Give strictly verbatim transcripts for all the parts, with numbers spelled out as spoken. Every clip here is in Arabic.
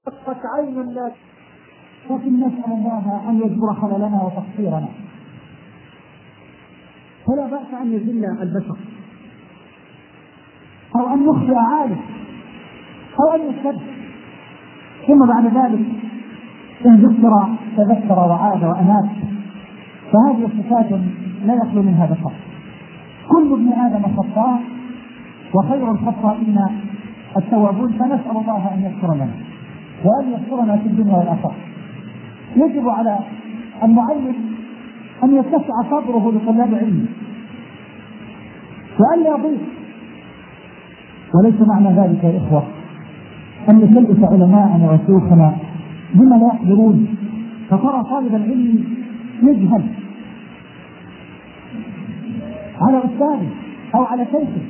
شقت عين الناس، لكن نسأل الله أن يجبر خللنا وتقصيرنا، فلا بأس أن يذل البشر أو أن يخفي عالم أو أن يكذب، ثم بعد ذلك إن ذكر تذكر وعاد وأناب، فهذه صفات لا يخلو منها بشر. كل ابن آدم خطاء وخير الخطائين التوابون، فنسأل الله أن يغفر لنا وأن يغفرنا في الدنيا والآخرة. يجب على المعلم أن يتسع صدره لطلاب علمه وأن لا يضيق، وليس معنى ذلك يا إخوة أن نكلف علماءنا وشيوخنا بما لا يقدرون، فترى طالب العلم يجهل على أستاذه أو على شيخه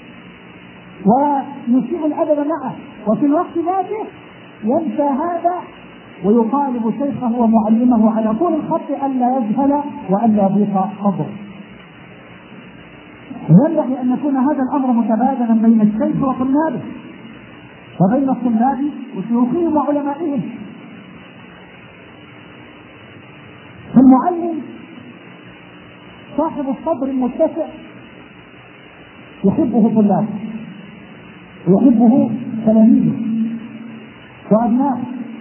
ويسيء الأدب معه، وفي الوقت ذاته ينسى هذا ويطالب شيخه ومعلمه على طول الخط ألا يجهل وألا يضيق صدره. ينبغي أن يكون هذا الأمر متبادلا بين الشيخ وطلابه وبين الطلاب وشيوخهم وعلمائهم. المعلم صاحب الصدر المتسع يحبه طلابه ويحبه تلاميذه وأبنائه،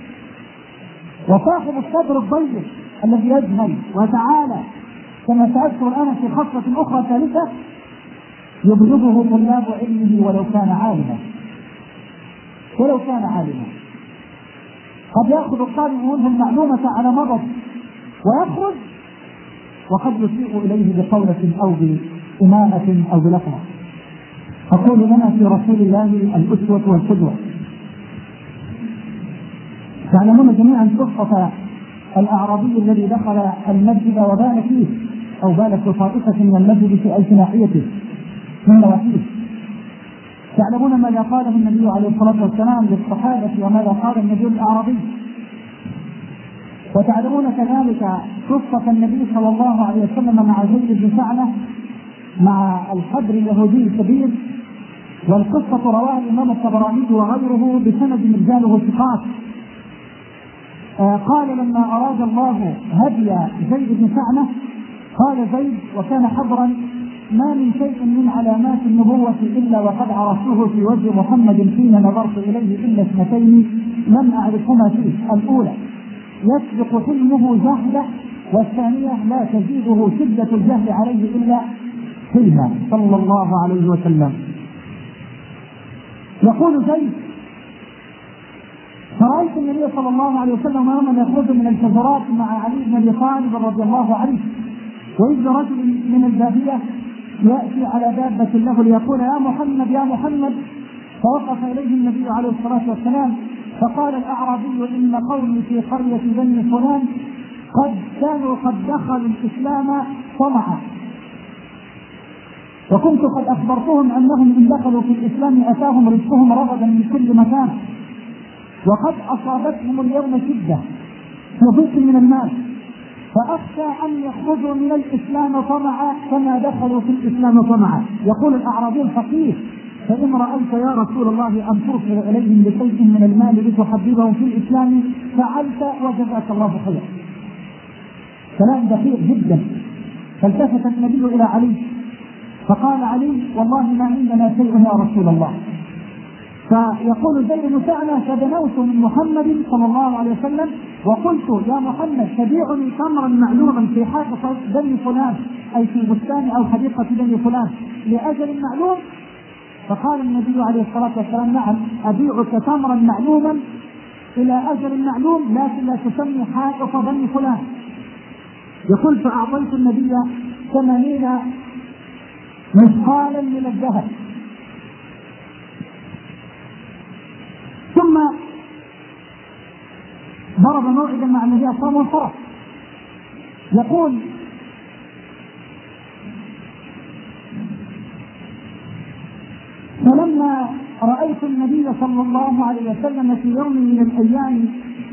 وصاحب الصدر الضيق الذي يجهل وتعالى كما سأذكر الآن في خطوة أخرى ثالثة يبغضه طلاب علمه ولو كان عالما ولو كان عالما قد يأخذ الطالب منه المعلومة على مضض ويخرج وقد يسيء إليه بقولة أو بإماءة أو بلقمة. أقول لنا في رسول الله الأسوة والقدوة. تعلمون جميعا قصة الأعرابي الذي دخل المسجد وبال فيه أو بال في طائفة من المسجد في أي ناحيته من نواحيه. تعلمون ماذا قاله النبي عليه الصلاة والسلام للصحابة وماذا قال النبي الأعرابي، وتعلمون كذلك قصة النبي صلى الله عليه وسلم مع زيد بن ثعلبة مع الحبر اليهودي الكبير، والقصة رواها الإمام الطبراني وغيره بسند رجاله ثقات. آه قال لما أراد الله هدي زيد بن ثعلبة قال زيد وكان حبرا: ما من شيء من علامات النبوة إلا وقد عرفته في وجه محمد حين نظرت إليه إلا اثنتين لم أعرفهما فيه، الأولى يسبق حلمه جهله، والثانية لا تزيده شدة الجهل عليه إلا حلما، صلى الله عليه وسلم. يقول زيد: فرأيت النبي صلى الله عليه وسلم يوما يخرج من الشجرات مع علي بن أبي طالب رضي الله عنه، وإذ رجل من البادية يأتي على دابة له ليقول: يا محمد يا محمد، فوقف إليه النبي عليه الصلاة والسلام فقال الأعرابي: إن قومي في قرية بني فلان قد كانوا قد دخلوا الإسلام طمعا، وكنت قد أخبرتهم أنهم إن دخلوا في الإسلام أتاهم رزقهم رغدا من كل مكان، وقد أصابتهم اليوم شدة في ضيق من الناس، فأخشى أن يخرجوا من الإسلام طمعا كما دخلوا في الإسلام طمعا. يقول الأعرابي الفقيه: فإن رأيت يا رسول الله أن ترسل إليهم بشيء من المال لتحببهم في الإسلام فعلت وجزاك الله خيرا. كلام دقيق جدا. فالتفت النبي إلى علي فقال علي: والله ما عندنا شيء يا رسول الله. فيقول زيد بن ثعلبة: فدنوت من محمد صلى الله عليه وسلم وقلت: يا محمد تبيعني تمرا معلوما في حديقة بني فلان، أي في بستان أو حديقة بني فلان، لأجل معلوم؟ فقال النبي عليه الصلاة والسلام: نعم، أبيعك تمرا معلوما إلى أجل معلوم، لكن لا تسمي حائط بني فلان. يقول: فأعطيت النبي ثمانين مثقالا من الذهب. ثم ضرب موعدا مع النبي صلى الله عليه وسلم. يقول: فلما رأيت النبي صلى الله عليه وسلم في يوم من الأيام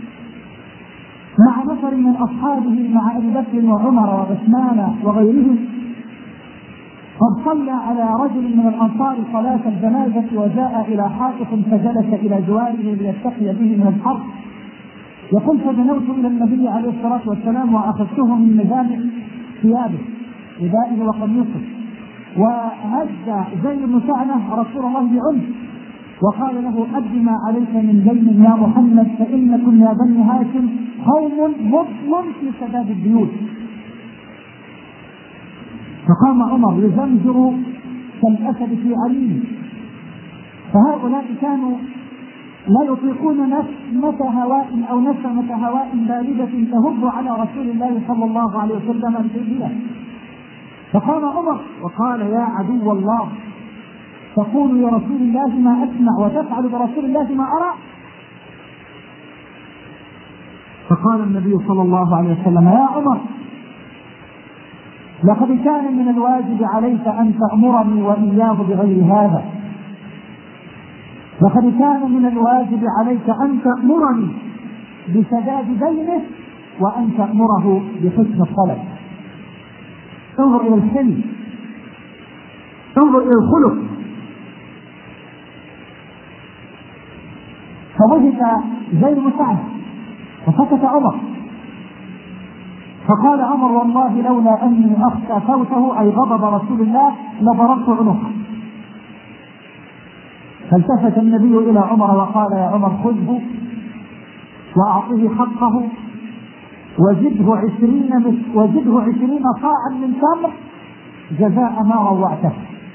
مع نفر من أصحابه مع أبي بكر وعمر وعثمان وغيرهم، قد صلى على رجل من الأنصار صلاة الجنازة وجاء إلى حائط فجلس إلى جواره ليتقي به من الحر. يقول فدنوت إلى النبي عليه الصلاة والسلام وأخذته من مجامع ثيابه ردائه وقميصه، وهز زيد بن سعنة رسول الله بعنف وقال له أد ما عليك من دين يا محمد فإنكم يا بني هاشم قوم مظلم في سداد الديون. فقام عمر يزمجر كالأسد في عليم. فهؤلاء كانوا لا يطيقون نسمة هواء أو نسمة هواء باردة تهب على رسول الله صلى الله عليه وسلم الجبية. فقام عمر وقال يا عدو الله تقول لرسول الله ما أسمع وتفعل برسول الله ما أرى. فقال النبي صلى الله عليه وسلم يا عمر لقد كان من الواجب عليك أن تأمرني وإياه بغير هذا، لقد كان من الواجب عليك أن تأمرني بسداد دينه وأن تأمره بحسن الطلب. انظر إلى الحلم، انظر إلى الخلق. فضحك زيد بن سعنة فسكت عمر، فقال عمر والله لولا أني أخشى صوته أي غضب رسول الله لضربت عنقه. فالتفت النبي إلى عمر وقال يا عمر خذه وأعطيه حقه وزده عشرين وزده عشرين صاعا من تمر جزاء ما روعته.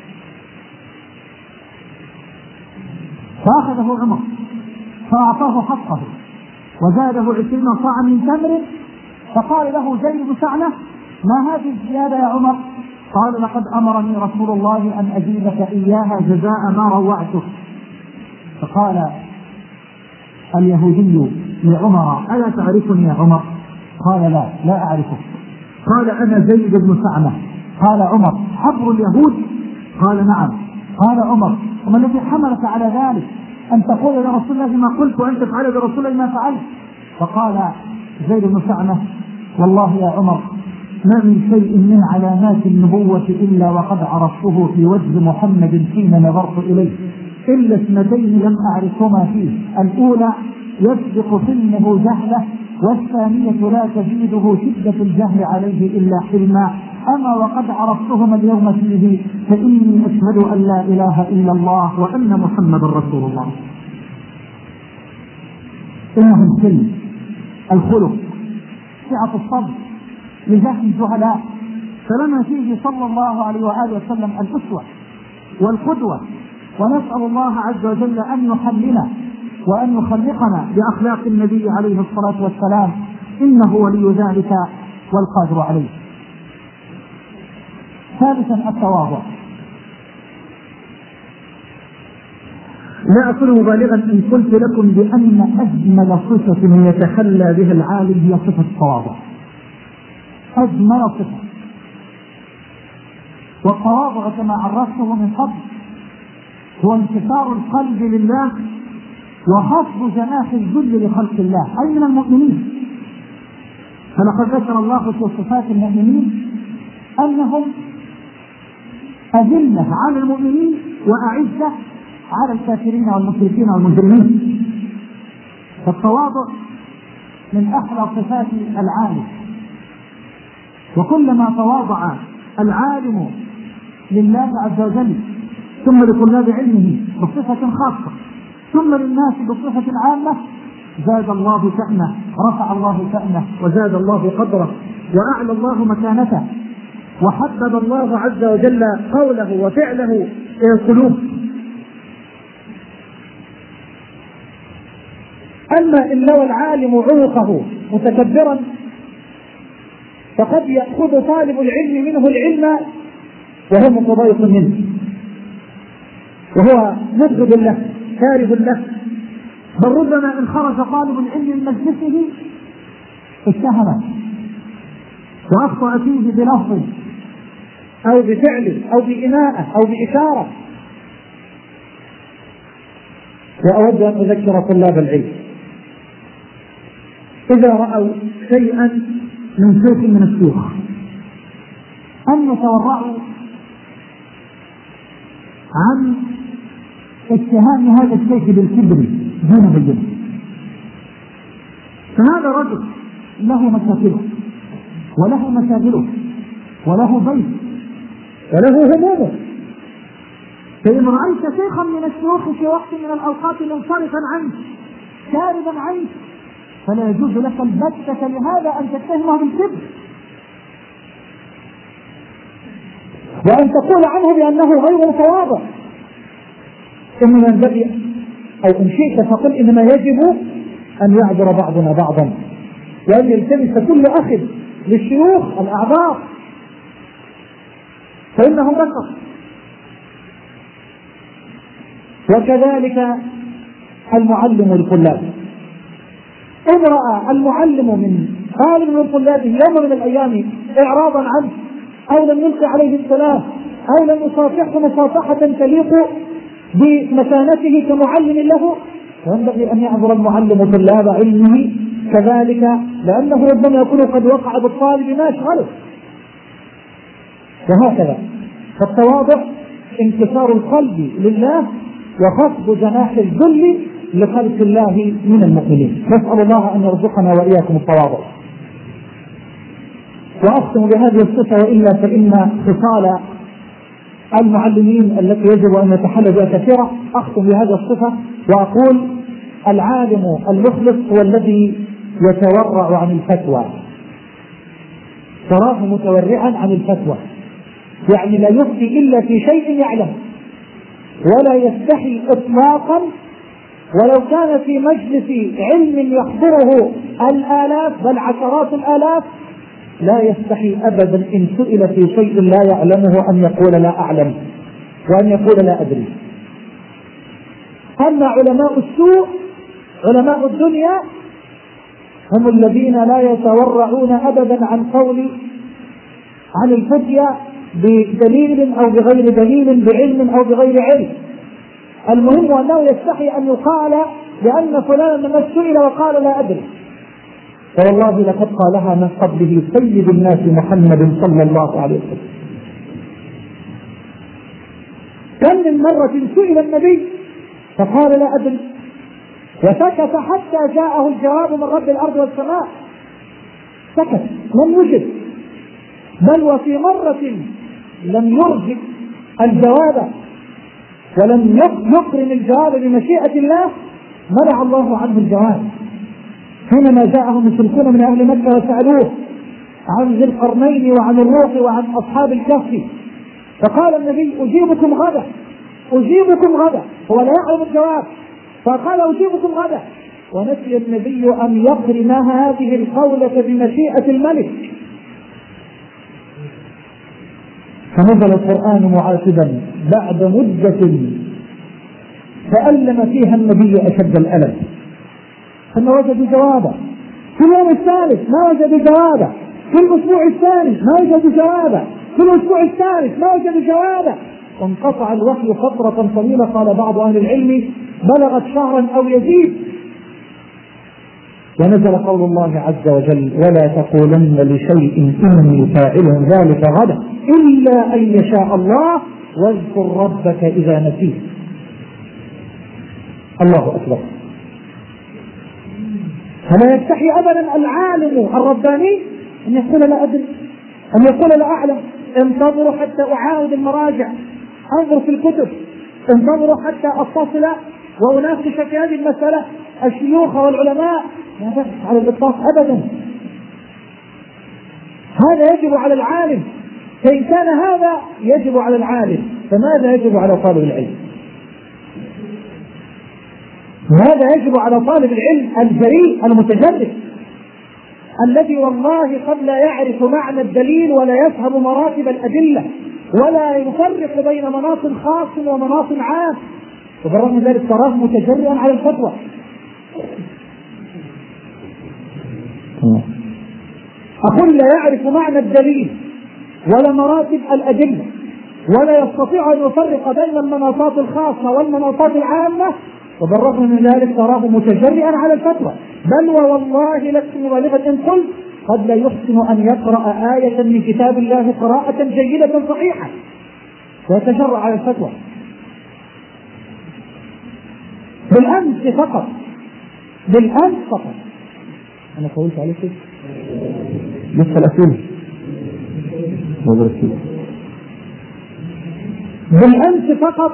فأخذه عمر فأعطاه حقه وزاده عشرين صاعا من تمر. فقال له زيد بن سعنة ما هذه الزيادة يا عمر؟ قال لقد أمرني رسول الله أن أزيدك إياها جزاء ما روعته. فقال اليهودي لعمر ألا تعرفني يا عمر؟ قال لا لا أعرفك. قال أنا زيد بن سعنة. قال عمر حبر اليهود؟ قال نعم. قال عمر وما الذي حملك على ذلك أن تقول لرسول الله ما قلت وأن تفعل برسول الله ما فعلت؟ فقال زيد بن سعنة والله يا عمر ما من شيء من علامات النبوة إلا وقد عرفته في وجه محمد حين نظرت إليه إلا اثنتين لم أعرفهما فيه، الأولى يسبق سنه جهله والثانية لا تزيده شدة الجهل عليه إلا حلما. أما وقد عرفتهما اليوم فيه فإني أشهد أن لا إله إلا الله وأن محمد رسول الله. إنه السلم الخلق سعة الصبر لجهل الجهلاء. فلما فيه صلى الله عليه وآله وسلم الأسوة والقدوة، ونسأل الله عز وجل أن يحلنا وأن يخلقنا بأخلاق النبي عليه الصلاة والسلام إنه ولي ذلك والقادر عليه. ثالثا التواضع. لا أكون مبالغا إن قلت لكم بأن أجمل صفة يتحلى بها العالم هي صفة التواضع. أجمل صفة. والتواضع كما عرفته من قبل هو انكسار القلب لله وخفض جناح الذل لخلق الله أي من المؤمنين. فلقد ذكر الله في صفات المؤمنين أنهم أذلة على المؤمنين وأعزة على الكافرين والمشركين والمجرمين. فالتواضع من أحلى صفات العالم، وكلما تواضع العالم لله عز وجل ثم لطلاب علمه بصفة خاصة ثم للناس بصفة عامة زاد الله شأنه، رفع الله شأنه وزاد الله قدره وأعلى الله مكانته وحبب الله عز وجل قوله وفعله إلى القلوب. أما إن لو العالم عنقه متكبرا فقد يأخذ طالب العلم منه العلم وهو متضايق منه وهو مبغض له كاره له، بل ربما إن خرج طالب العلم من مجلسه اتهمه وأخطأ فيه بلفظ أو بفعل أو بإناءة أو بإشارة. وأود أن أذكر طلاب العلم إذا رأوا شيئا من شيء من الشيوخ أن يتورعوا عن اتهام هذا الشيخ بالكبر دون بينه. فهذا رجل له مشاكله وله مشاغله وله بيت وله همومه. فإن رأيت شيخا من الشيوخ في وقت من الأوقات منصرفا عنك شاربا عنك فلا يجوز لك البتة لهذا أن تتهمه بالكبر وأن تقول عنه بأنه غير متواضع. إنما ينبغي أو إن شئت فقل إنما يجب أن يعذر بعضنا بعضا وأن يلتمس كل أخذ للشيوخ الأعذار فإنه بشر. وكذلك المعلم للطلاب، إن رأى المعلم من طالب من طلابه يوم من الأيام إعراضا عنه أو لم يلقي عليه السلام أو لم يصافحه مصافحة تليق بمكانته كمعلم له فينبغي أن يعذر المعلم طلاب علمه كذلك، لأنه ربما يكون قد وقع بالطالب ما يشغله. وهكذا فالتواضع انكسار القلب لله وخفض جناح الذل لخلق الله من المؤمنين. نسأل الله أن يرزقنا وإياكم التواضع. وأختم بهذه الصفة، وإلا فإن خصال المعلمين التي يجب أن يتحلى بها كثيرة. أختم بهذه الصفة وأقول العالم المخلص هو الذي يتورع عن الفتوى، تراه متورعا عن الفتوى، يعني لا يفتي إلا في شيء يعلم ولا يستحي إطلاقا، ولو كان في مجلس علم يحضره الآلاف بل عشرات الآلاف لا يستحي أبدا إن سئل في شيء لا يعلمه أن يقول لا أعلم وأن يقول لا أدري. أما علماء السوء علماء الدنيا هم الذين لا يتورعون أبدا عن قول عن الفتية بدليل أو بغير دليل، بعلم أو بغير علم. المهم أنه يستحي أن يقال لأن فلان لما سئل وقال لا أدري، فوالله لقد قالها من قبله سيد الناس محمد صلى الله عليه وسلم. كم من مرة سئل النبي فقال لا أدري وسكت حتى جاءه الجواب من رب الأرض والسماء، سكت لم يجب. بل وفي مرة لم يرجع الجواب ولم يقرن الجواب بمشيئة الله منع الله عنه الجواب. حينما جاءه مشركون من أهل مكة وسألوه عن ذي القرنين وعن الروح وعن أصحاب الكهف فقال النبي أجيبكم غدا أجيبكم غدا، هو لا يعلم الجواب فقال أجيبكم غدا، ونسي النبي أن يقرن هذه القولة بمشيئة الملك. فنزل القرآن معاتبا بعد مدة تألم فيها النبي أشد الألم، ثم وجدوا جوابا في اليوم الثالث ما وجدوا جوابا، في الأسبوع الثالث ما وجدوا جوابا، في الأسبوع الثالث ما وجدوا جوابا، وانقطع الوحي فترة طويلة. قال بعض أهل العلم بلغت شهرا أو يزيد. ونزل قول الله عز وجل ولا تقولن لشيء إني فاعل ذلك غدا إلا أن يشاء الله واذكر ربك إذا نسيت. الله أكبر. فلا يستحي أبدا العالم الرباني أن يقول لا أدري، أن يقول لا أعلم. انتظروا حتى أعاود المراجع، انظر في الكتب، انتظروا حتى أتصل وأناقش في هذه المسألة الشيوخ والعلماء. لا بأس على الإطلاق أبدا. هذا يجب على العالم، فإن كان هذا يجب على العالم فماذا يجب على طالب العلم؟ ماذا يجب على طالب العلم الجريء المتجرد الذي والله قد لا يعرف معنى الدليل ولا يفهم مراتب الأدلة ولا يفرق بين مناص خاص ومناص عام، وبرغم ذلك تراه متجرئا على الفتوى. أقول لا يعرف معنى الدليل ولا مراتب الأدلة ولا يستطيع أن يفرق بين المناطات الخاصة والمناطات العامة، وبالرغم من ذلك تراه متجرئا على الفتوى. بل والله لست مبالغا إن قلت قد لا يحسن أن يقرأ آية من كتاب الله قراءة جيدة صحيحة ويتجرأ على الفتوى. بالأمس فقط، بالأمس فقط. أنا قلت عليك لسه الأسئلة بالأمس فقط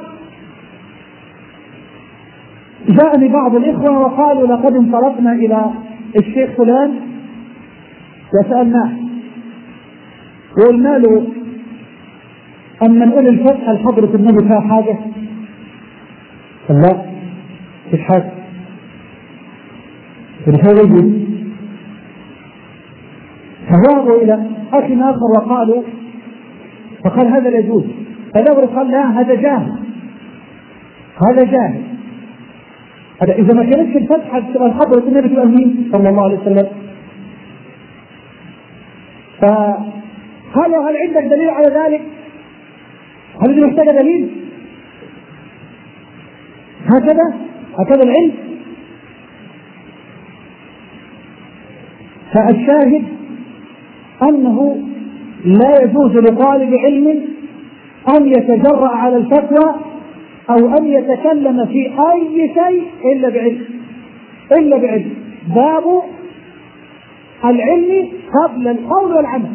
جاءني بعض الإخوة وقالوا لقد انطلقنا إلى الشيخ فلان وسألناه وقلنا له أما نقول الفتحة لحضرة النبي فيها حاجة؟ قال لا مفيش حاجة. فنحاول فذهبوا إلى أخ آخر وقالوا فقال هذا لا يجوز، فذهبوا قال لا هذا جاهل، هذا جاهل. هذا إذا ما كانتش الفتحة تبقى حضرة النبي تبقى مين؟ صلى الله عليه وسلم. فقالوا هل عندك دليل على ذلك؟ هل دي محتاجة دليل؟ هكذا هكذا العلم. فالشاهد أنه لا يجوز لطالب علم أن يتجرأ على الفتوى أو أن يتكلم في أي شيء إلا بعلم، إلا بعلم. باب العلم قبل القول والعمل،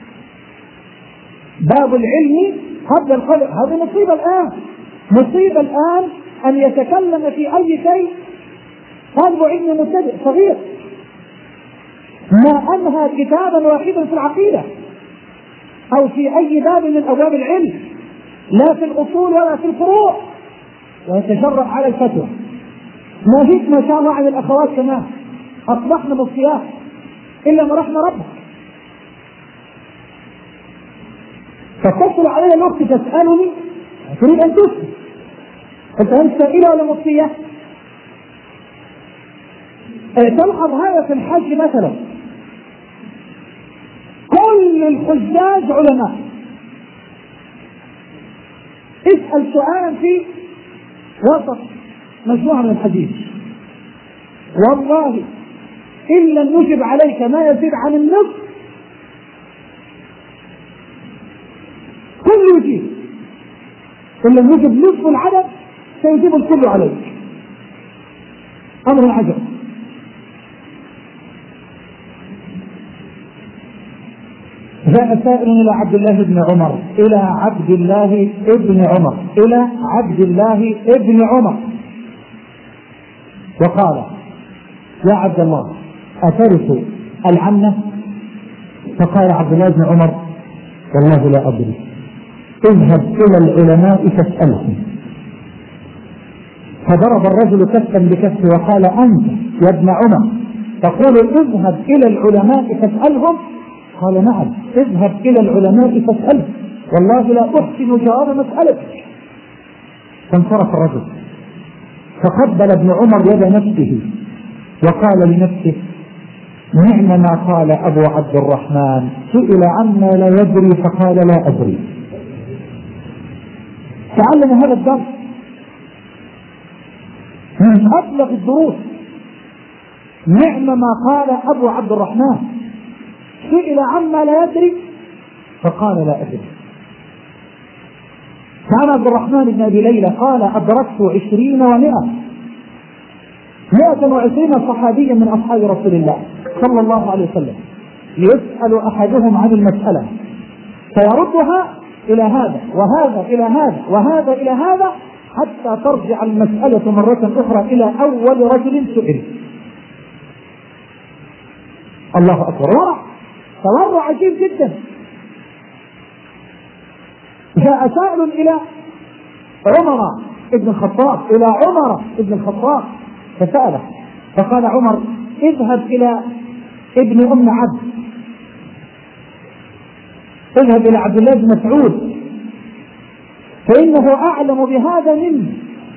باب العلم قبل القول. هذه مصيبة الآن، مصيبة الآن أن يتكلم في أي شيء طالب علم مبتدئ صغير ما أنهى كتابا واحدا في العقيدة أو في أي باب من أبواب العلم، لا في الأصول ولا في الفروع، ويتجرأ على الفتوى. ما فيك ما شاء الله على الأخوات كمان أصبحنا مفتيات إلا ما رحم ربك. فتصل علي الوقت تسألني تريد أن تسأل، أنت أنت سائلة ولا مفتية؟ تلحظ هذا في الحج مثلا، كل الحجاج علماء. اسأل سؤالا في وسط مجموعة من الحديث والله إن لم نجب عليك ما يزيد عن النصف كل يجيب، إن لم نجب نصف العدد سيجيب الكل عليك. أمر عجب. جاء سائل إلى عبد الله بن عمر إلى عبد الله ابن عمر إلى عبد الله ابن عمر وقال يا عبد الله أترث العمة؟ فقال عبد الله بن عمر والله لا أدري، اذهب إلى العلماء فاسألهم. فضرب الرجل كفا بكف وقال أنت يا ابن عمر تقول اذهب إلى العلماء فاسألهم؟ قال نعم اذهب إلى العلماء فاسألهم والله لا أحسن جواب مسألتك. فانصرف الرجل فقبل ابن عمر يد نفسه وقال لنفسه نعم ما قال أبو عبد الرحمن سئل عما لا يدري فقال لا أدري. تعلم هذا الدرس من أبلغ الدروس. نعم ما قال أبو عبد الرحمن سئل عما لا يدري فقال لا أدري. كان عبد الرحمن بن أبي ليلى قال أدركت عشرين ومئة مئة وعشرين صحابيا من أصحاب رسول الله صلى الله عليه وسلم يسأل أحدهم عن المسألة فيردها إلى هذا وهذا إلى هذا وهذا إلى هذا حتى ترجع المسألة مرة أخرى إلى أول رجل سئل. الله أكبر. ورع تورع عجيب جدا. جاء سائل إلى عمر ابن الخطاب إلى عمر ابن الخطاب فسأله فقال عمر اذهب إلى ابن أم عبد، اذهب إلى عبد الله بن مسعود فإنه أعلم بهذا مني.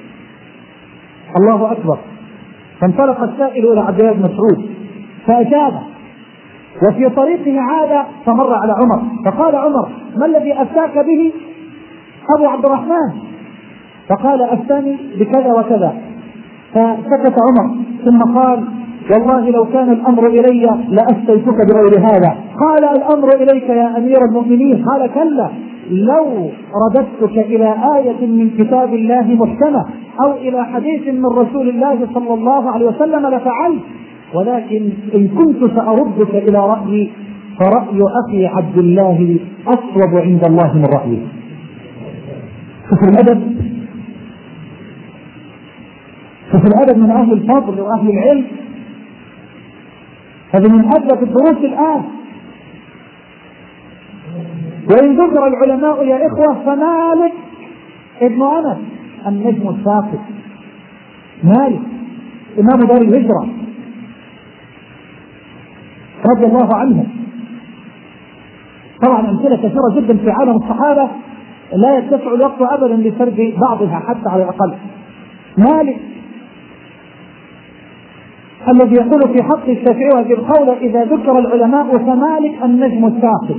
الله أكبر. فانطلق السائل إلى عبد الله بن مسعود فأجابه وفي طريقه عاد فمر على عمر فقال عمر ما الذي أفتاك به أبو عبد الرحمن؟ فقال أفتاني بكذا وكذا. فسكت عمر ثم قال والله لو كان الأمر إلي لأفتيتك بغير هذا. قال الأمر إليك يا أمير المؤمنين. قال كلا لو رددتك إلى آية من كتاب الله محكمة أو إلى حديث من رسول الله صلى الله عليه وسلم لفعلت، ولكن إن كنت سأردك إلى رأيي فرأي أخي عبد الله أصوب عند الله من رأيي. شوف الأدب، شوف الأدب من أهل الفضل وأهل العلم. هذا من أدب الدروس الآن. وإن ذكر العلماء يا إخوة فمالك ابن أنس النجم الثاقب، مالك إمام دار الهجرة رضي الله عنه. طبعا أمثلة كثيرة جدا في عالم الصحابة لا يتسع الوقت أبدا لسرد بعضها حتى على الأقل. مالك الذي يقول في حق الشافعي وهذه القول إذا ذكر العلماء فمالك النجم الثاقب،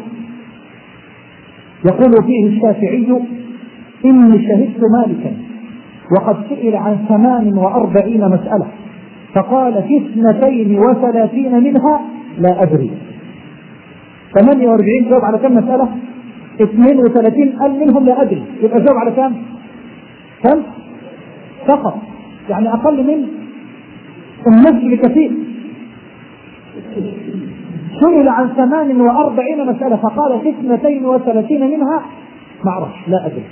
يقول فيه الشافعي إني شهدت مالكا وقد سئل عن ثمان وأربعين مسألة فقال في اثنتين وثلاثين منها لا أدري. ثمانية وأربعين جواب على كم مسألة؟ اثنين وثلاثين قال منهم لا أدري، يبقى جواب على كم؟ كم؟ فقط، يعني أقل من النصف بكثير. سئل عن ثمان وأربعين مسألة فقال في اثنتين وثلاثين منها ما أعرفش لا أدري.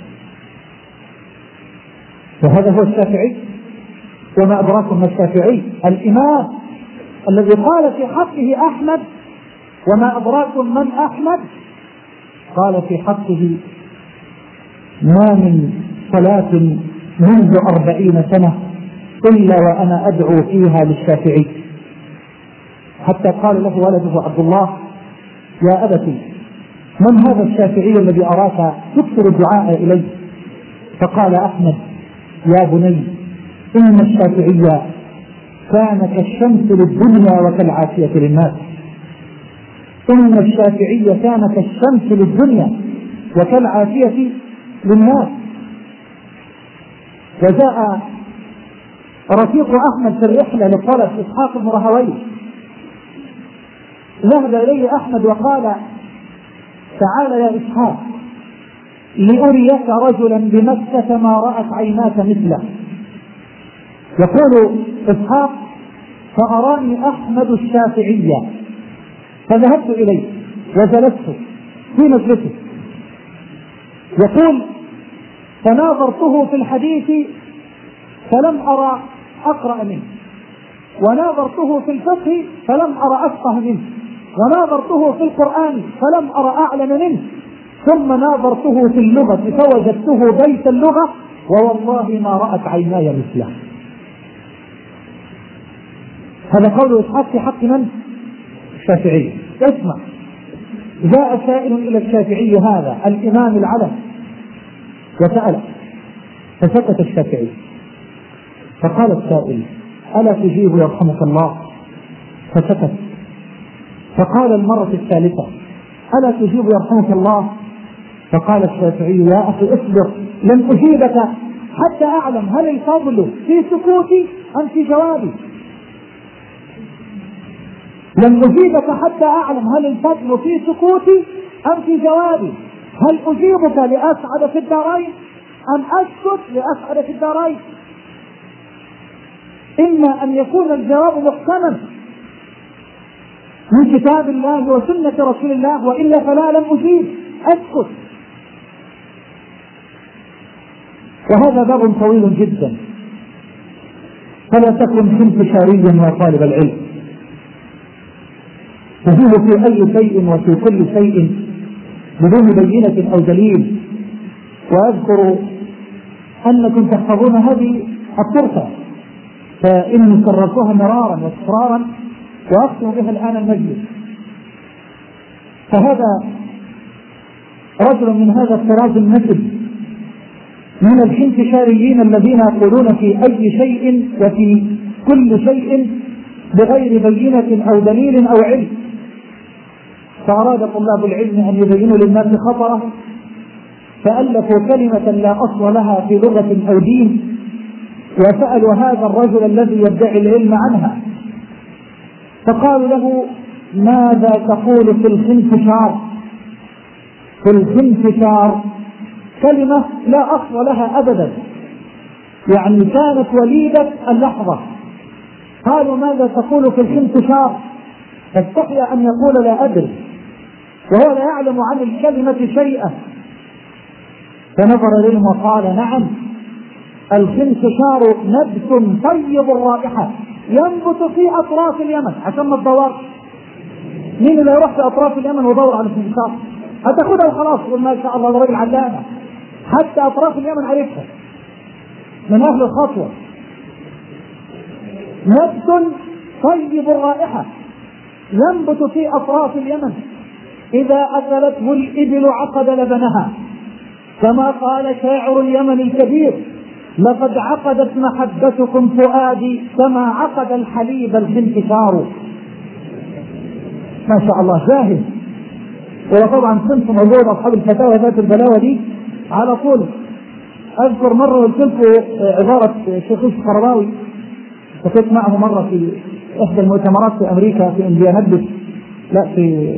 وهذا هو الشافعي. وما أدراكم ما الشافعي؟ الإمام الذي قال في حقه أحمد وما أدراكم من أحمد؟ قال في حقه ما من صلاة منذ أربعين سنة إلا وأنا أدعو فيها للشافعي، حتى قال له ولده عبد الله يا أبتي من هذا الشافعي الذي أراك تكثر الدعاء إليه؟ فقال أحمد يا بني إن الشافعي كان كالشمس للدنيا وكالعافية للناس. إن الشافعي كان كالشمس للدنيا وكالعافية للناس. وجاء رفيق أحمد في الرحلة لطلب إسحاق بن راهويه، ذهب إليه أحمد وقال تعال يا إسحاق لأريك رجلا بمكة ما رأت عيناك مثله. يقول إسحاق فأراني أحمد الشافعية فذهبت إليه وجلست في مجلسه. يقول فناظرته في الحديث فلم أرى أقرأ منه، وناظرته في الفقه فلم أرى أفقه منه، وناظرته في القرآن فلم أرى أعلم منه، ثم ناظرته في اللغة فوجدته بيت اللغة ووالله ما رأت عيناي مثله. هذا قول إسحاق في حق من؟ الشافعي. اسمع، جاء سائل إلى الشافعي هذا الإمام العلم وسأل فسكت الشافعي، فقال السائل ألا تجيب يرحمك الله؟ فسكت. فقال المرة الثالثة ألا تجيب يرحمك الله؟ فقال الشافعي يا أخي اصبر لن أجيبك حتى أعلم هل الفضل في سكوتي أم في جوابي. لن أجيبك حتى أعلم هل الفضل في سكوتي أم في جوابي. هل أجيبك لأسعد في الدارين أم أسكت لأسعد في الدارين؟ إما أن يكون الجواب محكما من كتاب الله وسنة رسول الله، وإلا فلا لم أجيب أسكت. وهذا باب طويل جدا، فلا تكن انتشاريا يا طالب العلم، تجيب في أي شيء وفي كل شيء بدون بينة أو دليل. وأذكر أنكم تحفظون هذه الطرقة فإني كررتها مرارا وتكرارا وأختم بها الآن المجلس. فهذا رجل من هذا الطراز النسب من الانتشاريين الذين يقولون في أي شيء وفي كل شيء بغير بينة أو دليل أو علم. فأراد طلاب العلم أن يبينوا للناس خطره فألفوا كلمة لا أصل لها في لغة أو دين، وسألوا هذا الرجل الذي يدعي العلم عنها فقالوا له ماذا تقول في الانتشار؟ في الانتشار كلمة لا أصل لها أبدا، يعني كانت وليدة اللحظة. قالوا ماذا تقول في الانتشار؟ فاستحي أن يقول لا أدري، وهو لا يعلم عن الكلمة شيئا. فنظر إليهم وقال نعم، الانتشار نبت طيب الرائحة ينبت في أطراف اليمن. عشان ما تدور مين اللي يروح في أطراف اليمن ودور على الانتشار؟ هتاخدها وخلاص تقول ما شاء الله ده راجل علامة، حتى أطراف اليمن عرفها من أهل الخطوة. نبت طيب الرائحة ينبت في أطراف اليمن إذا أكلته الإبل عقد لبنها، كما قال شاعر اليمن الكبير: لقد عقدت محبتكم فؤادي كما عقد الحليب الانتشار. ما شاء الله جاهز. وطبعا كنت موجود أصحاب الفتاوى ذات البلاوة دي على طول. أذكر مرة قلت لكم عبارة الشيخ القرضاوي، كنت معه مرة في إحدى المؤتمرات في أمريكا في إنديانابوليس، لا في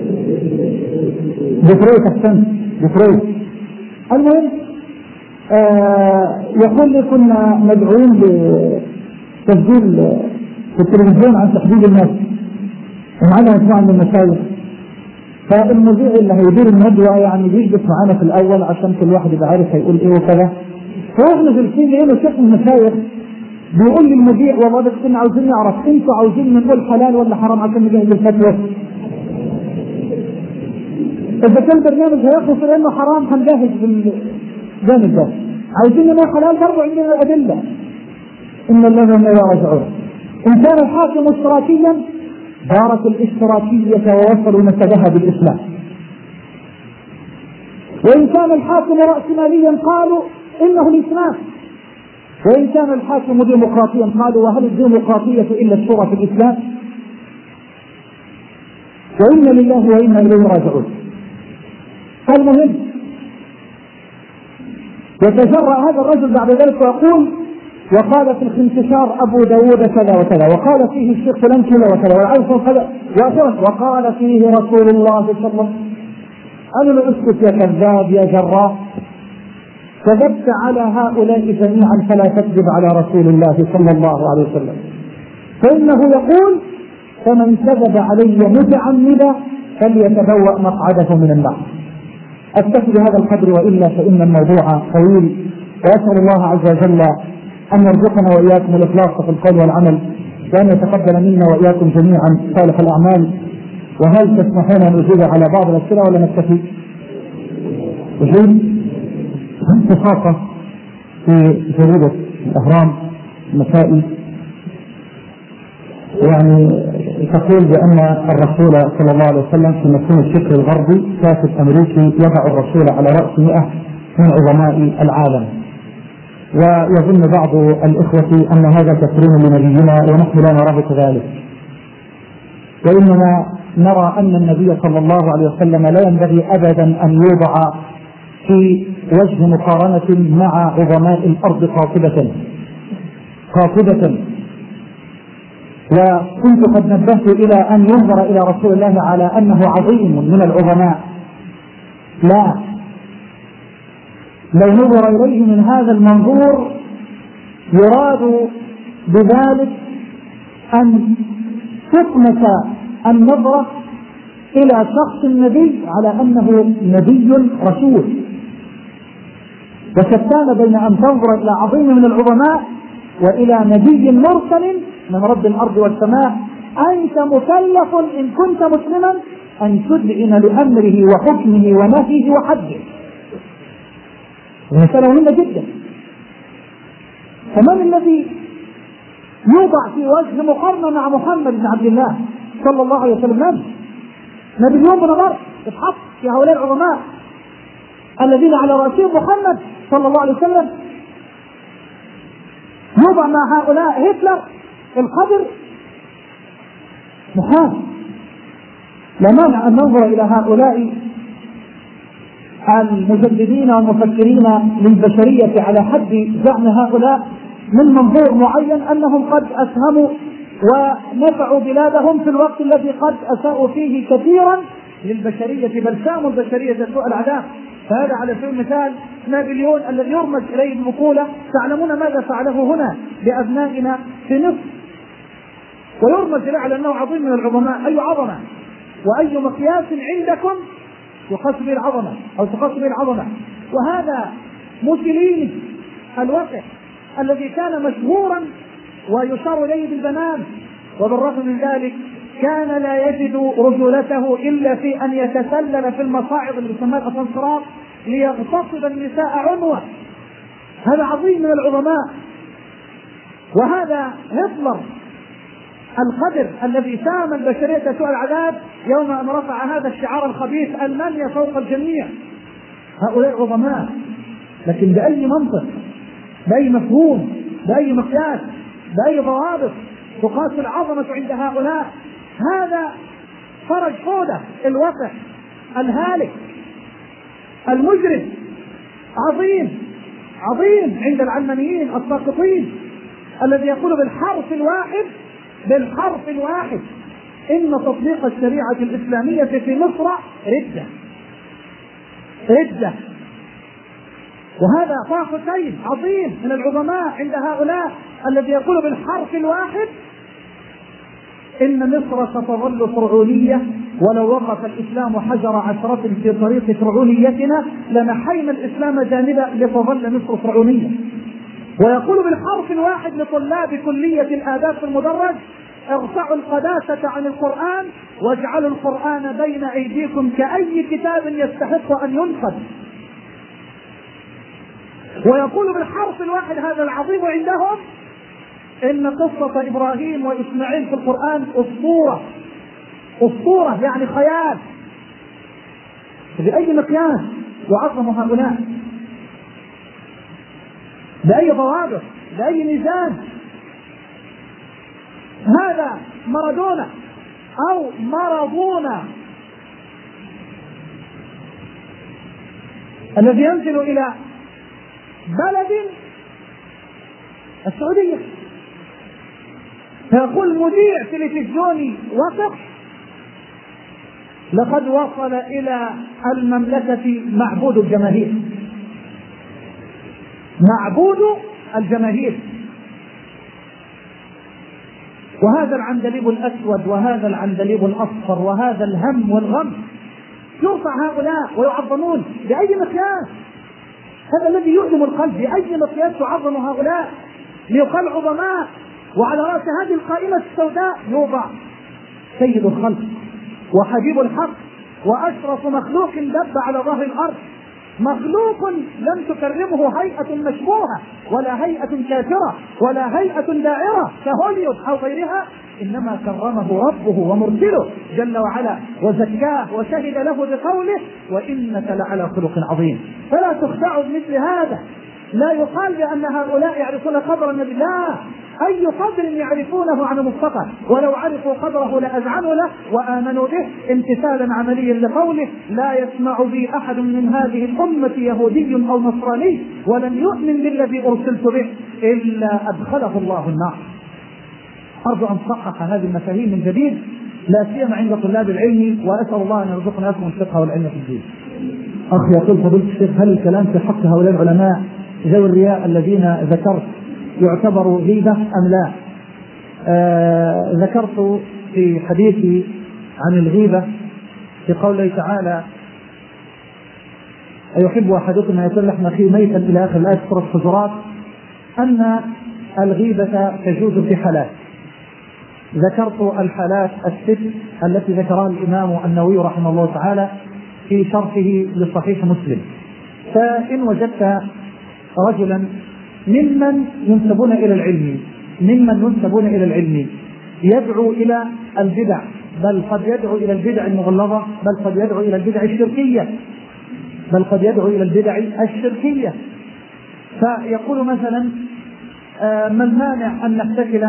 ديترويت، أحسن ديترويت. المهم آه يقول لي كنا مدعوين لتسجيل في التلفزيون عن تحديد الناس، ومعنا مجموعة من المشايخ. فالمذيع اللي هيدير الندوة يعني بيجلس معانا في الأول عشان كل واحد يبقى عارف هيقول إيه وكذا. فإحنا جالسين لقينا شيخ من المشايخ بيقول للمذيع: والله بس كنا عاوزين نعرف انتوا عاوزين نقول حلال ولا حرام عشان نجهز الفتوى. إذا كان برنامج هيخلص لأنه حرام هنجهز بالجانب ده، عاوزين نقول حلال برضه عندنا الأدلة. إن الذين لا يرجعون. إن كان الحاكم اشتراكيا بارك الاشتراكية ووصلوا نسبها بالإسلام، وإن كان الحاكم رأسماليا قالوا إنه الإسلام، وإن كان الحاكم ديمقراطيا قالوا وهل الديمقراطية إلا الشورى في الإسلام؟ وإنا لله وإنا إليه راجعون. المهم يتجرأ هذا الرجل بعد ذلك ويقول: وقال في الانتشار أبو داود كذا وكذا، وقال فيه الشيخ فلان كذا وكذا، والعيسى كذا وكذا، وقال فيه رسول الله صلى الله عليه وسلم. قالوا له: اسكت يا كذاب يا جراح، كذبت على هؤلاء جميعا فلا تكذب على رسول الله صلى الله عليه وسلم، فإنه يقول: فمن كذب علي متعمدا فليتبوأ مقعده من النار. أكتفي بهذا القدر وإلا فإن الموضوع طويل، وأسأل الله عز وجل أن يرزقنا وإياكم الإخلاص في القول والعمل، وأن يتقبل منا وإياكم جميعا صالح الأعمال. وهل تسمحون أن أجيب على بعض الأسئلة ولا نكتفي؟ أجيب خاصة في جريدة الأهرام المسائي، يعني تقول بأن الرسول صلى الله عليه وسلم في مفهوم الفكر الغربي كاتب أمريكي يضع الرسول على رأس مئة من عظماء العالم، ويظن بعض الإخوة أن هذا تكريم لنبينا ونحن لا نراه كذلك، وإننا نرى أن النبي صلى الله عليه وسلم لا ينبغي أبدا أن يوضع في وجه مقارنة مع عظماء الأرض قاطبة قاطبة. وكنت قد نبهت إلى أن ينظر إلى رسول الله على أنه عظيم من العظماء، لا، لو نظر إليه من هذا المنظور يراد بذلك أن تطمس النظرة إلى شخص النبي على أنه نبي رسول، وشتان بين أن تنظر إلى عظيم من العظماء وإلى نبي مرسل من رب الأرض والسماء. أنت مكلف إن كنت مسلما أن تذعن لأمره وحكمه ونهيه وحده. المسألة مهمة جدا. فمن الذي يوضع في وجه مقارنة مع محمد بن عبد الله صلى الله عليه وسلم؟ من نبيون بنظر اتحط في هؤلاء العظماء الذين على رأسهم محمد صلى الله عليه وسلم، يوضع مع هؤلاء هتلر القدر؟ محال. لا مانع أن ننظر إلى هؤلاء المجددين والمفكرين للبشرية على حد زعم هؤلاء من منظور معين أنهم قد أسهموا ونفعوا بلادهم في الوقت الذي قد أساءوا فيه كثيرا للبشرية بل ساموا البشرية سوء العذاب. فهذا على سبيل المثال نابليون الذي يرمز إليه المقولة تعلمون ماذا فعله هنا بأبنائنا في مصر، ويرمز إليه على أنه عظيم من العظماء. أي عظمة وأي مقياس عندكم يقاس به العظمة أو تقاس به العظمة؟ وهذا موسوليني الوقح الذي كان مشهورا ويشار إليه بالبنان، وبالرغم من ذلك كان لا يجد رجولته إلا في أن يتسلل في المصاعد اللي يسمى الأسانسيرات ليغتصب النساء عنوة. هذا عظيم من العظماء. وهذا هتلر القدر الذي سام البشرية سوء العذاب يوم أن رفع هذا الشعار الخبيث ألمانيا فوق الجميع. هؤلاء عظماء، لكن بأي منطق، بأي مفهوم، بأي مقياس، بأي ضوابط تقاس العظمة عند هؤلاء؟ هذا فرج حودة الوقح الهالك المجرم عظيم عظيم عند العلمانيين الساقطين، الذي يقول بالحرف الواحد بالحرف الواحد إن تطبيق الشريعة الإسلامية في مصر ردة ردة. وهذا طه حسين عظيم من العظماء عند هؤلاء الذي يقول بالحرف الواحد إن مصر ستظل فرعونية، ولو وقف الإسلام حجر عشرة في طريق فرعونيتنا لنحينا الإسلام جانبا لتظل مصر فرعونية. ويقول بالحرف الواحد لطلاب كلية الآداب في المدرج ارفعوا القداسة عن القرآن واجعلوا القرآن بين أيديكم كأي كتاب يستحق أن ينقد. ويقول بالحرف الواحد هذا العظيم عندهم إن قصة إبراهيم وإسماعيل في القرآن أسطورة أسطورة يعني خيال. بأي مقياس يعظم هؤلاء؟ بأي ضوابط؟ بأي ميزان؟ هذا مارادونا أو مارادونا الذي ينزل إلى بلد السعودية فيقول مذيع تلفزيوني وقف لقد وصل إلى المملكة معبود الجماهير معبود الجماهير. وهذا العندليب الأسود وهذا العندليب الأصفر وهذا الهم والغم يرفع هؤلاء ويعظمون بأي مقياس؟ هذا الذي يؤلم القلب. بأي مقياس تعظم هؤلاء ليقال عظماء؟ وعلى رأس هذه القائمة السوداء يوضع سيد الخلق وحبيب الحق وأشرف مخلوق دب على ظهر الأرض، مخلوق لم تكرمه هيئة مشبوهة ولا هيئة كافرة ولا هيئة داعرة كهوليود أو غيرها، إنما كرمه ربه ومرسله جل وعلا وزكاه وشهد له بقوله وإنك لعلى خلق عظيم. فلا تخدعوا بمثل هذا. لا يقال بأن هؤلاء يعرفون قدر النبي، لا، أي قدر يعرفونه عن المصطفى، ولو عرفوا قدره لأذعنوا له وآمنوا به امتثالا عمليا لقوله لا يسمع بي أحد من هذه الأمة يهودي أو نصراني ولم يؤمن بالذي أرسلت به إلا أدخله الله النار. أرجو أن تصحح هذه المفاهيم من جديد لا سيما عند طلاب العلم، وأسأل الله أن يرزقنا لكم الفقه والعلم في الدين. أخي يقول فضيلة الشيخ هل الكلام في حق هؤلاء العلماء ذوي الرياء الذين ذكرت يعتبر غيبة أم لا؟ آه ذكرت في حديثي عن الغيبة في قوله تعالى أيحب أحدكم أن يأكل لحم أخيه ميتا إلى آخر الآية سورة الحجرات أن الغيبة تجوز في حالات. ذكرت الحالات الست التي ذكرها الإمام النووي رحمه الله تعالى في شرحه لصحيح مسلم. فإن وجدت رجلا ممن ينسبون إلى العلم ممن ينسبون إلى العلم يدعو إلى البدع، بل قد يدعو إلى البدع المغلظة، بل قد يدعو إلى البدع الشركية بل قد يدعو إلى البدع الشركية فيقول مثلا من مانع أن نحتفل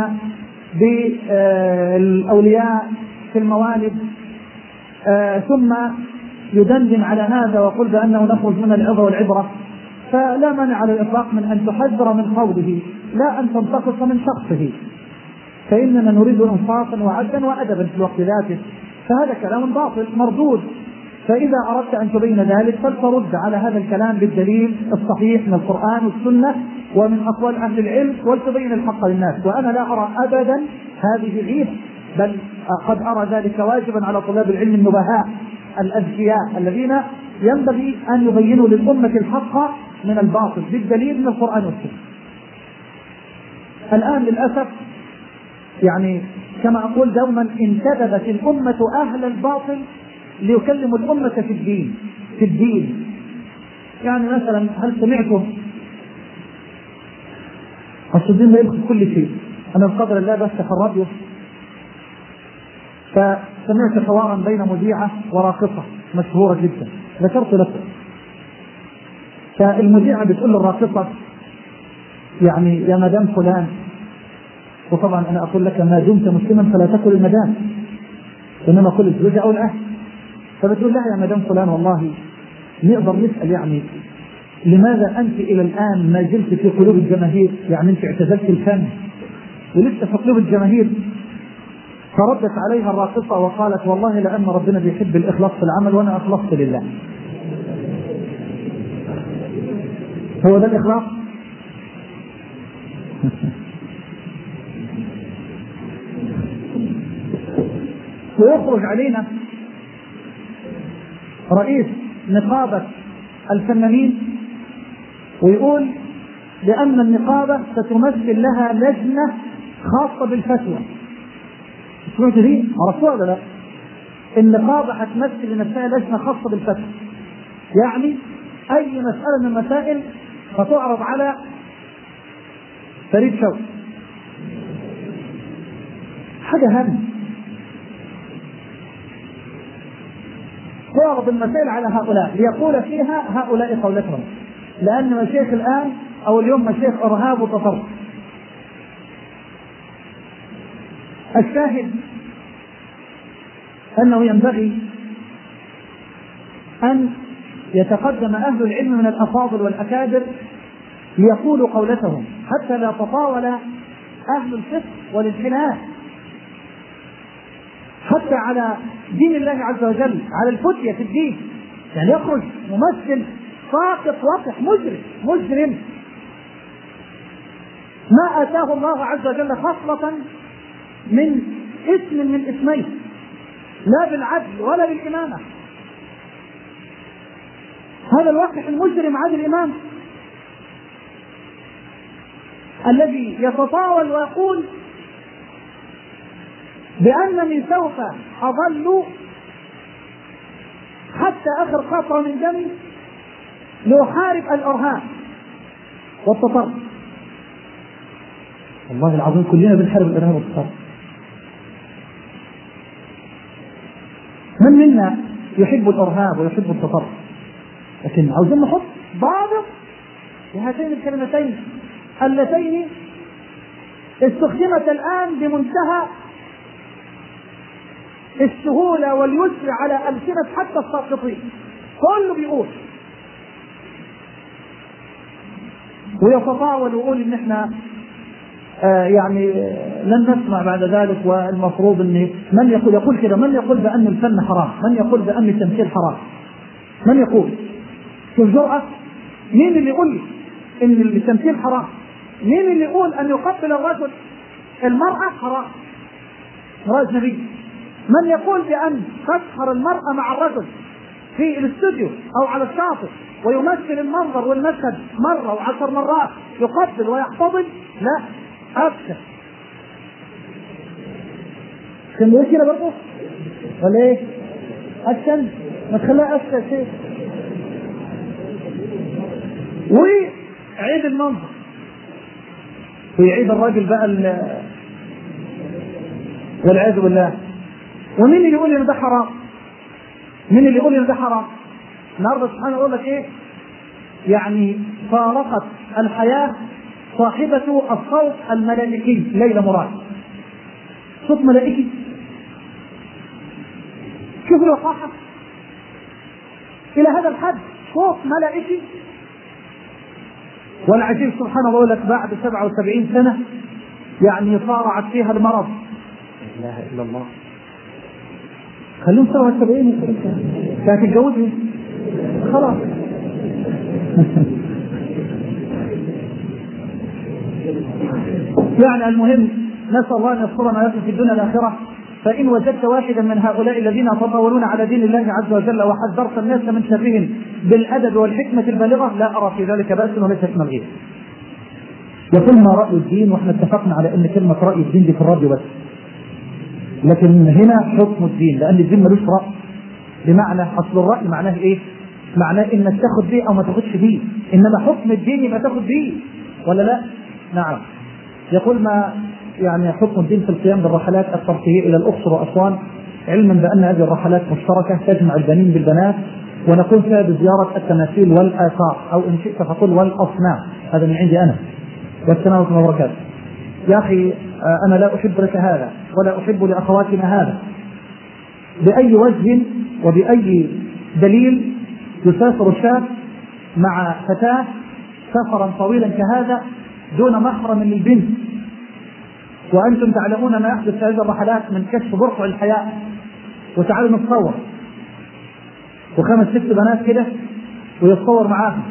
بالأولياء في الموالد، ثم يدندن على هذا ويقول بأنه نخرج من العظة والعبرة. فلا مانع على الإطلاق من أن تحذر من قوله لا أن تنتقص من شخصه، فإننا نريد إنصافا وعدلا وأدبا في الوقت ذاته. فهذا كلام باطل مردود. فإذا أردت أن تبين ذلك فلترد على هذا الكلام بالدليل الصحيح من القرآن والسنة ومن أقوال أهل العلم، ولتبين الحق للناس. وأنا لا أرى أبدا هذه عيب، بل قد أرى ذلك واجبا على طلاب العلم النبهاء الأذكياء الذين ينبغي أن يبينوا للأمة الحق من الباطل بالدليل من القرآن والسنة. الآن للأسف يعني كما أقول دوما انتدبت الأمة أهل الباطل ليكلموا الأمة في الدين في الدين يعني مثلا هل سمعتم الدين لا يدخل كل شيء؟ أنا بقدر الله بفتح الراديو فسمعت حوارا بين مذيعة وراقصة مشهورة جدا، ذكرت لكم. فالمذيعة بتقول للراقصة يعني يا مدام فلان، وطبعا أنا أقول لك ما دمت مسلما فلا تقل المدام إنما قل الزوج أو الأهل. فبتقول لها يا مدام فلان والله نقدر نسأل يعني لماذا أنت إلى الآن ما زلت في قلوب الجماهير؟ يعني أنت اعتزلت الفن ولسه في قلوب الجماهير. فردت عليها الراقصة وقالت والله لأن ربنا بيحب الإخلاص في العمل وأنا أخلصت لله. هو ده الإخلاص؟ ويخرج علينا رئيس نقابة الفنانين ويقول لأن النقابة ستمثل لها لجنة خاصة بالفتوى. سمعت دي؟ عرفتوها ولا لا؟ النقابة هتمثل لنفسها لجنة خاصة بالفتوى، يعني أي مسألة من المسائل فتعرض على فريد شوقي. حاجة هم تعرض المسائل على هؤلاء ليقول فيها هؤلاء قولتهم، لأن مشايخ الآن أو اليوم مشايخ إرهاب وتطرف. الشاهد أنه ينبغي أن يتقدم أهل العلم من الأفاضل والأكابر ليقولوا قولتهم حتى لا تطاول أهل الفقه والانحناء حتى على دين الله عز وجل، على الفتية في الدين. يعني يخرج ممثل ساقط وقح مجرم مجرم ما آتاه الله عز وجل خصلة من اسم من اسمين، لا بالعدل ولا بالإمامة. هذا الوقح المجرم عادل الإمام الذي يتطاول ويقول بأنني سوف أظل حتى آخر قطرة من دمي لأحارب الإرهاب والتطرف. والله العظيم كلنا بنحارب الإرهاب والتطرف. من منا يحب الإرهاب ويحب التطرف؟ لكن عاوزين نحط ضابط لهاتين الكلمتين اللتين استخدمت الآن بمنتهى السهولة واليسر على ألسنة حتى الساقطين. كله بيقول ويتطاول ويقول إن إحنا آه يعني لن نسمع بعد ذلك، والمفروض إن من يقول يقول كده، من يقول بأن الفن حرام، من يقول بأن التمثيل حرام، من يقول في الجرأة؟ مين اللي يقول لي إن التمثيل حرام؟ مين اللي يقول أن يقبل الرجل المرأة حرام؟ رأي نبي. من يقول بأن تسهر المرأة مع الرجل في الاستوديو أو على الشاطئ ويمثل المنظر والمشهد مرة وعشر مرات يقبل ويحتضن؟ لا أبشر. كان يقول كده برضه ولا إيه؟ أكشن ما تخليها أكشن شيء. وعيد المنظر ويعيد الراجل بقى والعياذ بالله. ومين اللي يقول ان ده حرام؟ مين اللي يقول ان ده حرام؟ النهارده سبحانه يقول لك ايه؟ يعني فارقت الحياه صاحبة الصوت الملائكي ليلى مراد. صوت ملائكي، شوف الوقاحة إلى هذا الحد، صوت ملائكي. والعجيب سبحان الله لك بعد سبعة وسبعين سنة يعني صارعت فيها المرض. لا إله إلا الله. خليهم سبعة وسبعين كانت تتجوزني خلاص. يعني المهم نسأل الله أن يسترنا لكم في الدنيا الآخرة. فإن وجدت واحدا من هؤلاء الذين يتطاولون على دين الله عز وجل وحذرت الناس من شرهم بالأدب والحكمة البالغة لا أرى في ذلك بأس وليس اسم الغير. يقول ما رأي الدين، واحنا اتفقنا على ان كلمة رأي الدين دي في الراديو بس، لكن هنا حكم الدين، لأن الدين ملوش رأي. بمعنى أصل الرأي معناه إيه؟ معناه إنك تاخد بيه أو ما تاخدش بيه، إنما حكم الدين يبقى تاخد بيه ولا لا؟ نعم. يقول ما يعني حكم الدين في القيام بالرحلات الترفيهية إلى الأقصر وأسوان، علما بأن هذه الرحلات مشتركة تجمع البنين بالبنات ونقوم فيها بزيارة التماثيل والآثار، أو إن شئت فقل والأصنام، هذا من عندي أنا. والسلام عليكم وبركاته. يا أخي أنا لا أحب لك هذا ولا أحب لأخواتنا هذا. بأي وجه وبأي دليل يسافر الشاب مع فتاة سفرا طويلا كهذا دون محرم للبنت، وأنتم تعلمون ما يحدث في هذه الرحلات من كشف برقع الحياة، وتعالوا نتصور وخمس ست بنات كده ويتصور معاهم،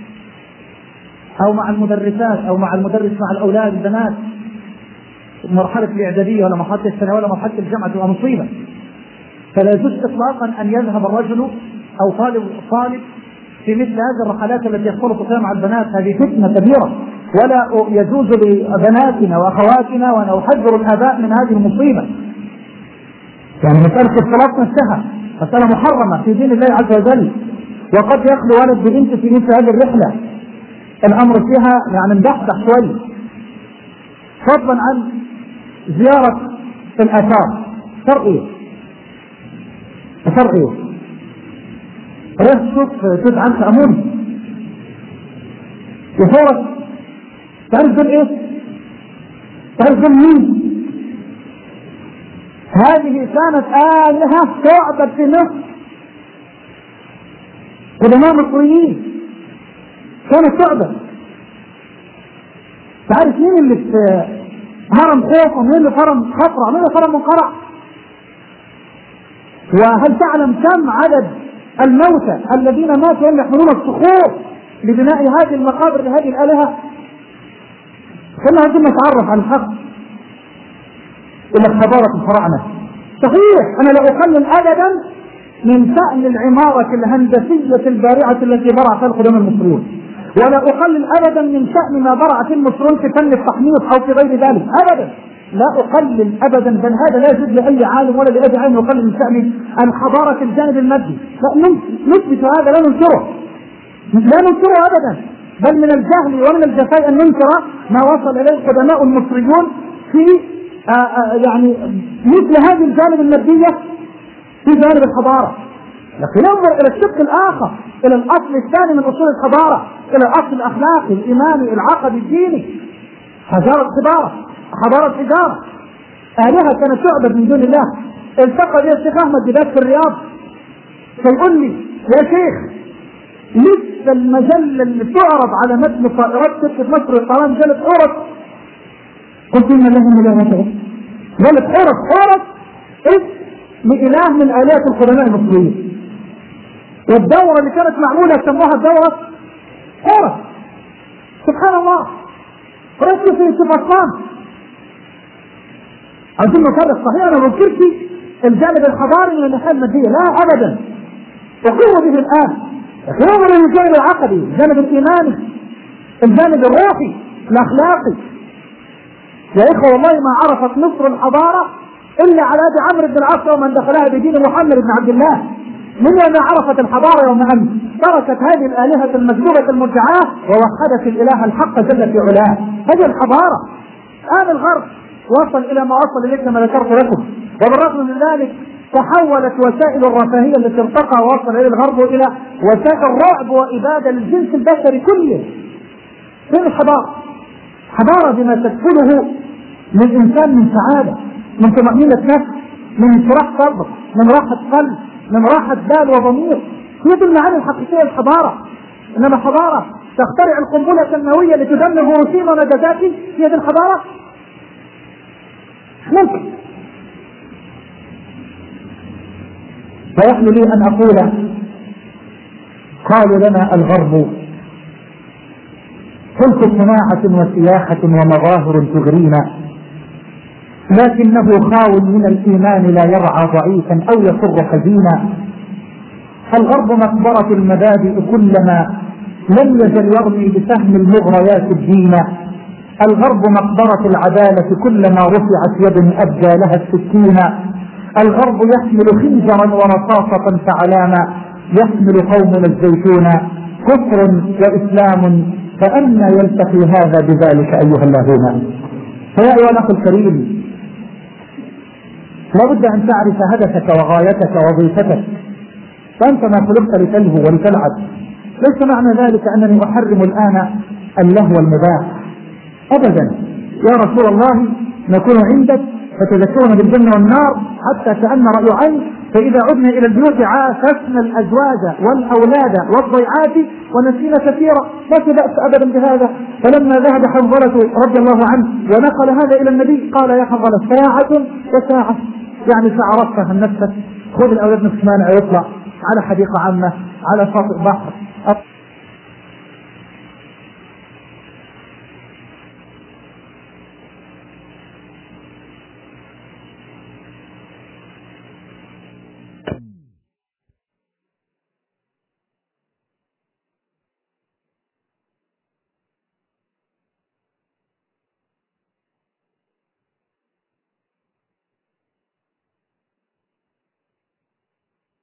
أو مع المدرسات أو مع المدرس مع الأولاد البنات، مرحلة الإعدادية ولا مرحلة الثانوية ولا مرحلة الجامعة تبقى مصيبة. فلا يجوز إطلاقا أن يذهب الرجل أو طالب طالب في مثل هذه الرحلات التي يختلط فيها مع البنات، هذه فتنة كبيرة، ولا يجوز لبناتنا وأخواتنا وأن أحذر الآباء من هذه المصيبة. يعني مسألة الطلاق نفسها مسألة محرمة في دين الله عز وجل، وقد يخلو ولد ببنت في مثل هذه الرحلة الأمر فيها يعني مدحدح شوي، فضلا عن زيارة الآثار. فرق إيه؟ فرق إيه؟ رأس شوف تدعم تأمون وفورك تعرف ذل إيه؟ تعرف ذل مين؟ هذه كانت آلهة تعبد في مصر، قدماء مصريين كانت تعبد. تعرف مين اللي في هرم خوف ومين اللي في هرم خطرة ومين اللي في هرم منقرع؟ وهل تعلم كم عدد الموتى الذين ماتوا وهم يحملون الصخور لبناء هذه المقابر لهذه الآلهة؟ كنا عايزين نتعرف عن الحق إلى حضارة الفراعنة. صحيح أنا لا أقلل أبدا من شأن العمارة الهندسية البارعة التي برع فيها القدماء المصريون، ولا أقلل أبدا من شأن ما برع فيه المصريون في فن التحنيط أو في غير ذلك أبدا، لا أقلل أبدا، بل هذا لا يجوز لأي عالم ولا لأي عالم يقلل من شأن الحضارة في الجانب المادي. لا نثبت هذا، لا ننكره لا ننكره أبدا، بل من الجهل ومن الجفاء أن ننكر ما وصل إليه القدماء المصريون في آآ آآ يعني مثل هذه الجانب المادية في جانب الحضارة. لكن ننظر إلى الشق الآخر، إلى الأصل الثاني من أصول الحضارة، إلى الأصل الأخلاقي الإيماني العقدي الديني. حضارة حضارة حضارة حجارة، آلهة كانت تعبد من دون الله. التقى بها الشيخ أحمد جداد في الرياض فيقول لي يا شيخ لسه المجلة اللي تعرض على متن طائرات شركة مصر للطيران مجلة حورس. قلت إن الله من الله مجلة حورس. حورس اسم إله من آلهة القدماء المصريين، والدورة اللي كانت معمولة سموها الدورة حورس. سبحان الله، رأيت في سبحان عايزين نفرق. صحيح أنا ما بذكرش الجانب الحضاري من الناحية المادية، لا أبدا، أقر به الآن. ينظر إلى الجانب العقدي، الجانب الإيماني، الجانب الروحي الأخلاقي. يا إخوة والله ما عرفت مصر الحضارة إلا على يد عمرو بن العاص ومن دخلها بدين محمد بن عبد الله. من يوم عرفت الحضارة يوم أن تركت هذه الآلهة المجذوبة المدعاة ووحدت الإله الحق جل في علاه. هذه الحضارة. الآن الغرب وصل إلى ما وصل إليه كما ذكرت لكم، وبالرغم من ذلك تحولت وسائل الرفاهية التي ارتقى ووصل إلى الغرب إلى وسائل رعب وإبادة للجنس البشري كله. فين الحضارة؟ حضارة بما تدخله من إنسان من سعادة، من طمأنينة نفس، من انشراح صدر، من راحة قلب، من راحة بال وضمير. هي دي المعاني الحقيقية للحضارة. إنما حضارة تخترع القنبلة النووية لتدمر هيروشيما وناجازاكي، هي دي الحضارة؟ ممكن. ويحل لي أن أقول: قالوا لنا الغرب تلك صناعة وسياحة ومظاهر تغرينا، لكنه خاو من الإيمان لا يرعى ضعيفا أو يسر حزينا. الغرب مقبرة المبادئ كلما لم يزل يرمي بسهم المغريات الدين. الغرب مقبرة العدالة كلما رفعت يد أبدى لها السكين. الغرب يحمل خنجرا ورصاصة فعلاما يحمل قومنا الزيتون. كفر وإسلام فأنى يلتقي هذا بذلك أيها اللاهون. فيا أيها الأخ الكريم، لابد أن تعرف هدفك وغايتك ووظيفتك، فأنت ما خلقت لتلهو ولتلعب. ليس معنى ذلك أنني أحرم الآن اللهو المباح أبدا. يا رسول الله نكون عندك فتذكرنا بالجنة والنار حتى كأن رأي عين، فإذا عدنا إلى البيوت عافسنا الأزواج والأولاد والضيعات ونسينا كثيرا. لا تبأس أبدا بهذا. فلما ذهب حنظلة رضي الله عنه ونقل هذا إلى النبي قال: يا حنظلة ساعة وساعة، يعني ساعة رفها عن نفسك، خذ الأولاد نفس مانع يطلع على حديقة عامة على شاطئ بحر.